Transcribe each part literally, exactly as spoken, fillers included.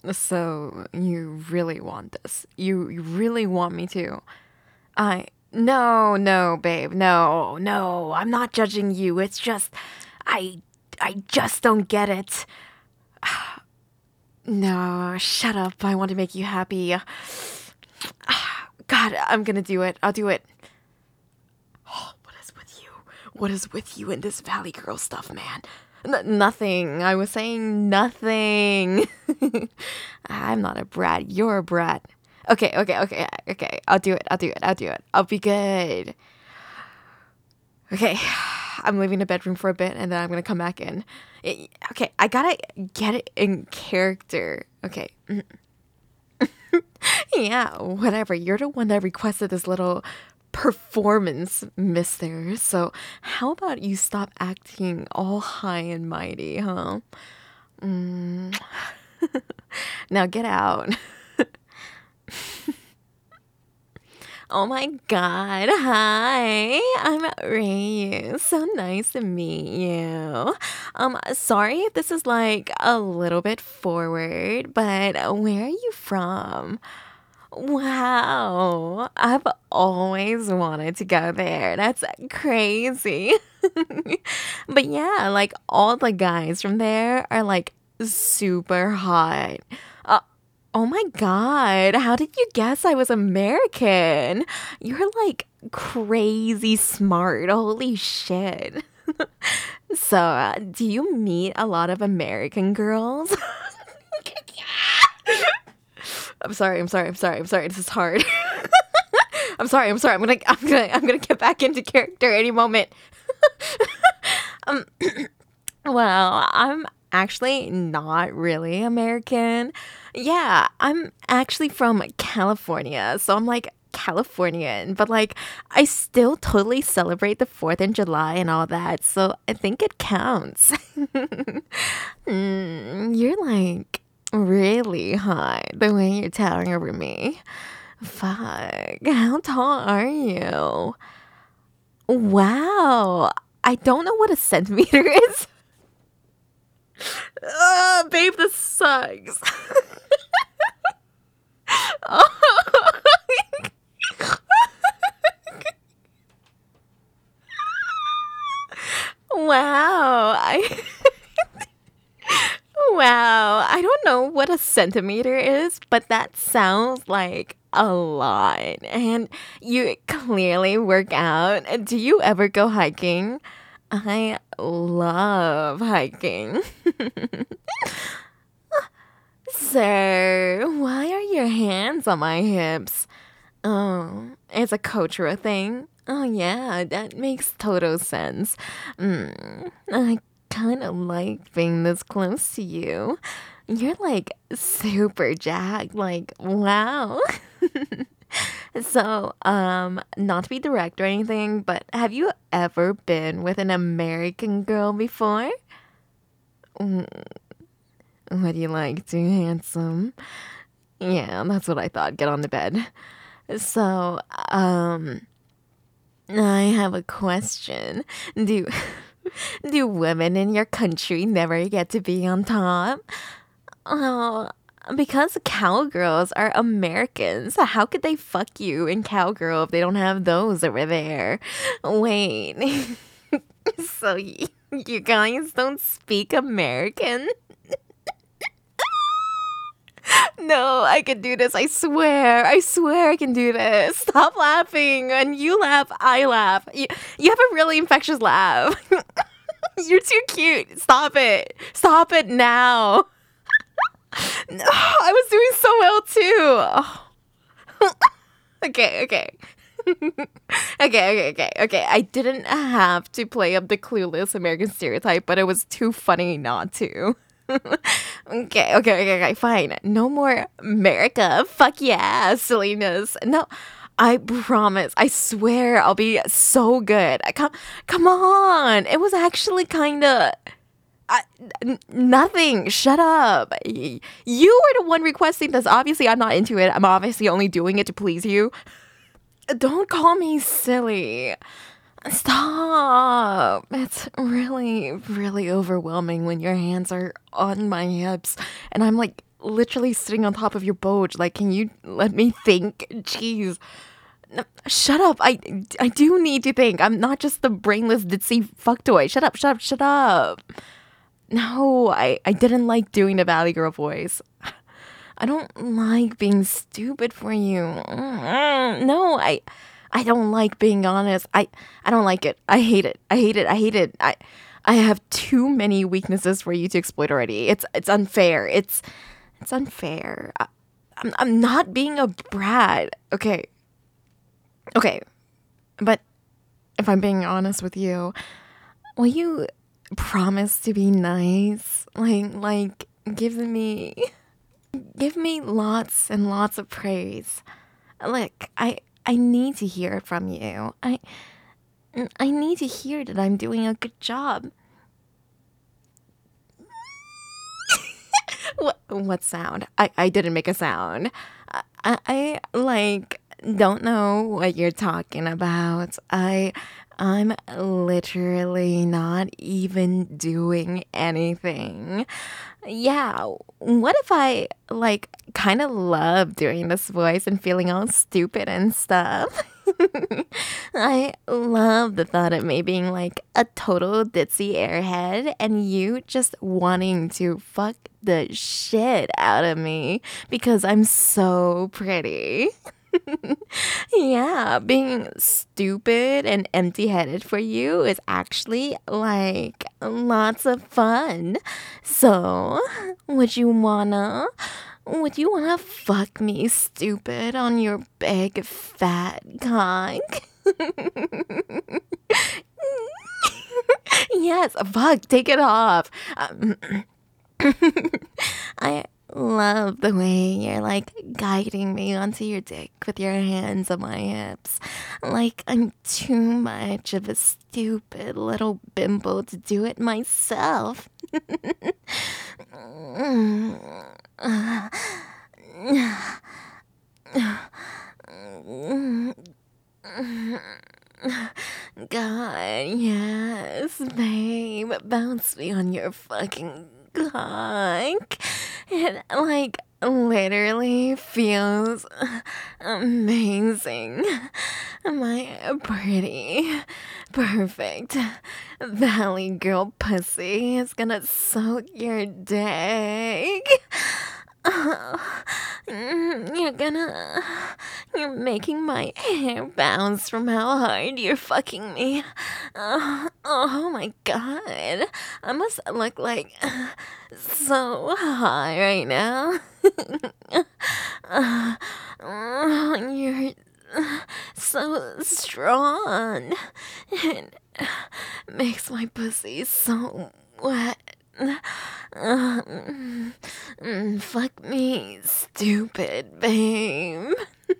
So you really want this? You, you really want me to? I no, no, babe. No, no. I'm not judging you. It's just I I just don't get it. No, shut up. I want to make you happy. God, I'm going to do it. I'll do it. Oh, what is with you? What is with you and this Valley Girl stuff, man? N- nothing. I was saying nothing. I'm not a brat. You're a brat. Okay, okay, okay, okay. I'll do it. I'll do it. I'll do it. I'll be good. Okay, I'm leaving the bedroom for a bit and then I'm gonna come back in. I- okay, I gotta get it in character. Okay. Yeah, whatever. You're the one that requested this little performance, mister. So, how about you stop acting all high and mighty, huh? Mm. Now get out. Oh my god, hi. I'm Ray. So nice to meet you. Um, sorry if this is like a little bit forward, but where are you from? Wow, I've always wanted to go there. That's crazy. But yeah, like all the guys from there are like super hot. Uh, oh my god, how did you guess I was American? You're like crazy smart. Holy shit. So, uh, do you meet a lot of American girls? I'm sorry, I'm sorry, I'm sorry, I'm sorry. This is hard. I'm sorry, I'm sorry. I'm gonna, I'm gonna, I'm gonna get back into character any moment. um, well, I'm actually not really American. Yeah, I'm actually from California, so I'm like Californian, but like I still totally celebrate the fourth of July and all that, so I think it counts. Mm, you're like really hot the way you're towering over me. Fuck. How tall are you? Wow. I don't know what a centimeter is. Uh, babe, this sucks. Wow. I Wow. I don't know what a centimeter is, but that sounds like a lot. And you clearly work out. Do you ever go hiking? I love hiking. Sir, why are your hands on my hips? Oh, it's a cultural thing. Oh yeah, that makes total sense. Mm, I kind of like being this close to you. You're like super jacked. Like wow. So, um, not to be direct or anything, but have you ever been with an American girl before? Mm, what do you like? Too handsome? Yeah, that's what I thought. Get on the bed. So, um, I have a question. Do do women in your country never get to be on top? Oh, because cowgirls are Americans. How could they fuck you in cowgirl if they don't have those over there? Wait. So y- you guys don't speak American? No, I can do this. I swear. I swear I can do this. Stop laughing. And you laugh, I laugh. You, you have a really infectious laugh. You're too cute. Stop it. Stop it now. No, I was doing so well too. Oh. Okay, okay. Okay, okay, okay, okay. I didn't have to play up the clueless American stereotype, but it was too funny not to. Okay, okay, okay, okay, fine. No more America. Fuck yeah, silliness. No, I promise. I swear I'll be so good. I come, come on. It was actually kind of. I, n- nothing. Shut up. Y- You were the one requesting this. Obviously, I'm not into it. I'm obviously only doing it to please you. Don't call me silly. Stop. It's really, really overwhelming when your hands are on my hips and I'm like literally sitting on top of your boat. Like, can you let me think? Jeez. No, shut up. I, I do need to think. I'm not just the brainless ditzy fuck toy. Shut up, shut up, shut up. No, I, I didn't like doing the Valley Girl voice. I don't like being stupid for you. Mm, No, I I don't like being honest. I I don't like it. I hate it. I hate it. I hate it. I I have too many weaknesses for you to exploit already. It's it's unfair. It's it's unfair. I, I'm I'm not being a brat. Okay. Okay. But if I'm being honest with you, will you promise to be nice? Like like give me give me lots and lots of praise. Look, I I need to hear it from you. I I need to hear that I'm doing a good job. What what sound? I I didn't make a sound. I, I I, like don't know what you're talking about. I I'm literally not even doing anything. Yeah, what if I like kind of love doing this voice and feeling all stupid and stuff? I love the thought of me being like a total ditzy airhead and you just wanting to fuck the shit out of me because I'm so pretty. Yeah, being stupid and empty headed for you is actually like lots of fun. So, would you wanna? Would you wanna fuck me stupid on your big fat cock? Yes, fuck, take it off. Um, I love the way you're like guiding me onto your dick with your hands on my hips. Like I'm too much of a stupid little bimbo to do it myself. God, yes, babe, bounce me on your fucking cock. It like literally feels amazing. My pretty, perfect Valley Girl pussy is gonna soak your dick. Oh, mm, you're gonna. You're making my hair bounce from how hard you're fucking me. Oh, oh my god. I must look like so high right now. Uh, oh, you're so strong. It makes my pussy so wet. Uh, mm, fuck me, stupid babe.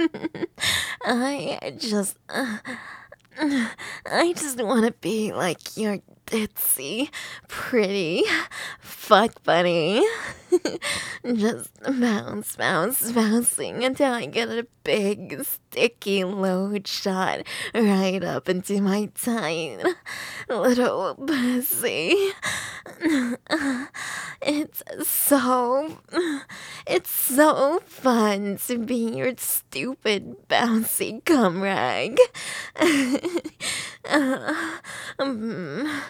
I just, uh, I just want to be like your ditzy, pretty fuck buddy. Just bounce, bounce, bouncing until I get a big, sticky load shot right up into my tight little pussy. It's so, it's so fun to be your stupid, bouncy cum rag. uh, um,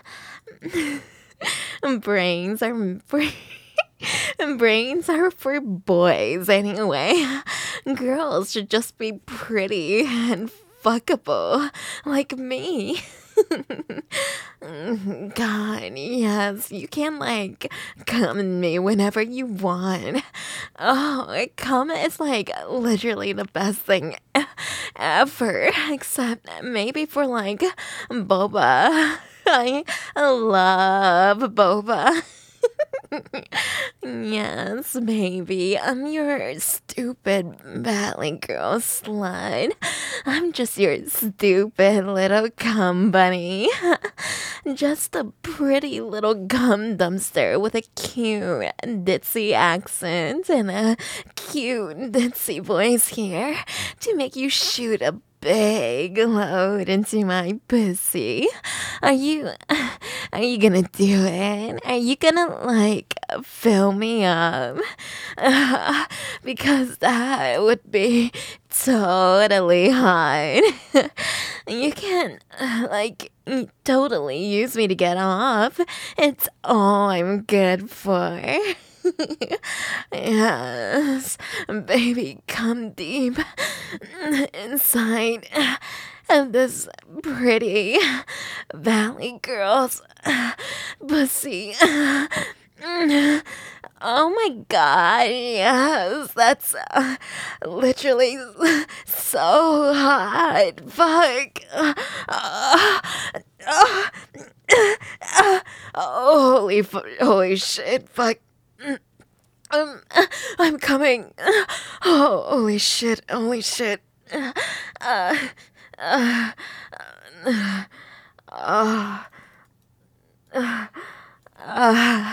brains are bra- brains are for boys anyway. Girls should just be pretty and fuckable like me. God, yes, you can like come in me whenever you want. Oh, come is like literally the best thing e- ever, except maybe for like boba. I love boba. Yes, baby, I'm your stupid Valley Girl slut. I'm just your stupid little cum bunny. Just a pretty little gum dumpster with a cute ditzy accent and a cute ditzy voice here to make you shoot a big load into my pussy. Are you are you gonna do it? Are you gonna like fill me up? Because that would be totally hot. You can like totally use me to get off. It's all I'm good for. Yes, baby, come deep inside of this pretty valley girl's pussy. Oh my god, yes, that's uh, literally so hot. Fuck. Uh, uh, uh, uh, holy, fu- holy shit, fuck. Um, I'm coming. Oh, holy shit, holy shit. Uh, uh, uh, uh, uh,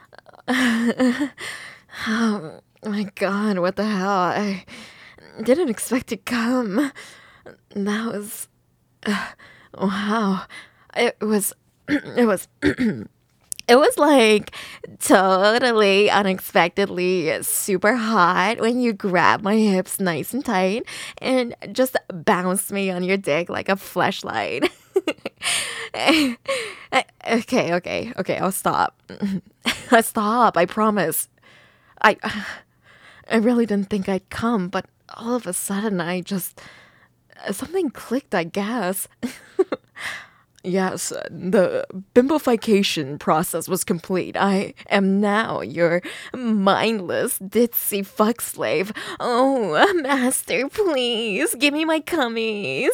oh my god, what the hell? I didn't expect to come. That was. Uh, wow. It was. It was. It was like totally unexpectedly super hot when you grabbed my hips nice and tight and just bounced me on your dick like a fleshlight. okay, okay, okay, I'll stop. I'll stop, I promise. I I really didn't think I'd come, but all of a sudden I just something clicked, I guess. Yes, the bimbofication process was complete. I am now your mindless, ditzy fuck slave. Oh, master, please, give me my cummies.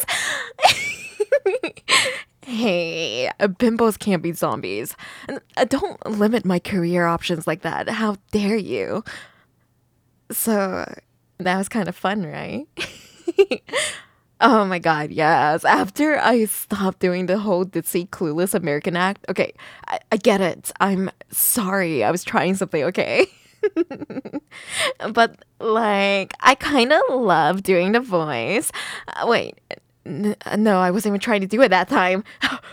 Hey, bimbos can't be zombies. Uh, Don't limit my career options like that. How dare you? So, that was kind of fun, right? Oh my god, yes. After I stopped doing the whole ditzy clueless American act. Okay, I, I get it. I'm sorry. I was trying something, okay? But like I kind of love doing the voice. Uh, wait. N- no, I wasn't even trying to do it that time.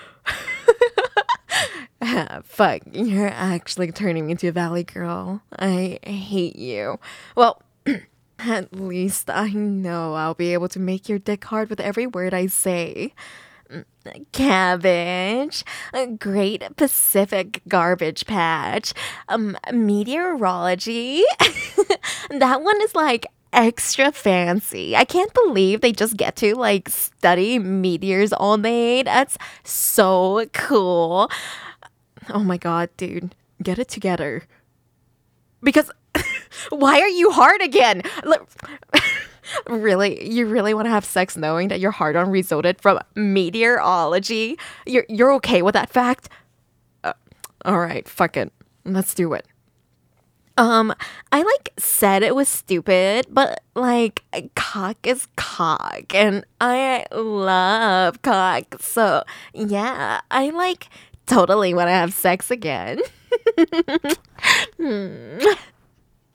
Ah, fuck, you're actually turning me into a valley girl. I hate you. Well, at least I know I'll be able to make your dick hard with every word I say. Mm, Cabbage, a Great Pacific Garbage Patch, um, meteorology. That one is like extra fancy. I can't believe they just get to like study meteors all day. That's so cool. Oh my god, dude, get it together. Because why are you hard again? Look, really, you really want to have sex knowing that your hard on resulted from meteorology? You're you're okay with that fact? Uh, all right, fuck it. Let's do it. Um, I like said it was stupid, but like cock is cock, and I love cock. So yeah, I like totally want to have sex again. Hmm.